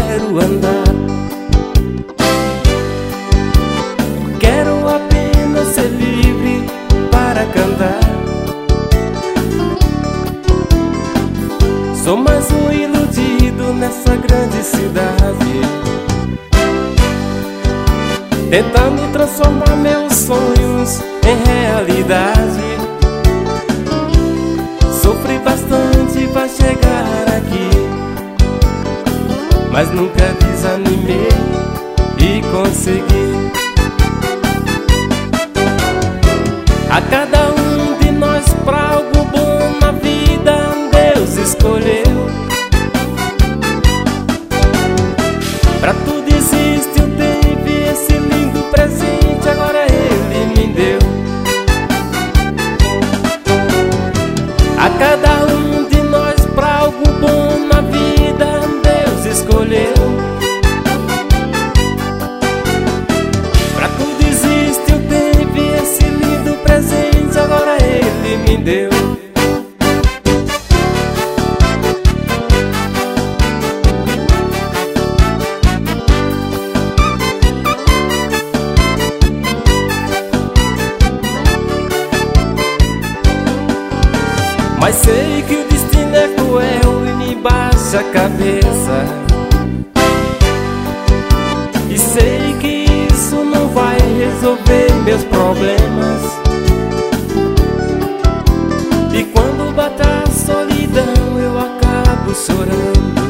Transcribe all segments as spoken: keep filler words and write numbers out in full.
quero andar. Quero apenas ser livre para cantar. Sou mais um iludido nessa grande cidade, tentando transformar meus sonhos em realidade. Sofri bastante pra chegar aqui, mas nunca desanimei e consegui. A cada um de nós pra algo bom na vida Deus escolheu. Pra tudo existe um tempo e esse lindo presente agora Ele me deu. A cada um de nós pra algo bom na vida Deus escolheu. Pra tudo existe um tempo e esse lindo presente agora Ele me deu. Mas sei que o destino é cruel e me baixa a cabeça, e sei que isso não vai resolver meus problemas. E quando bate a solidão eu acabo chorando,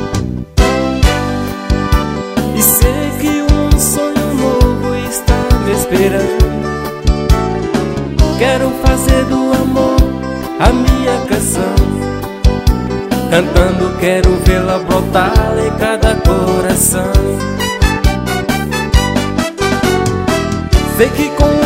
e sei que um sonho novo está me esperando. Quero fazer do amor a minha canção, cantando quero vê-la brotar em cada coração. Sei que com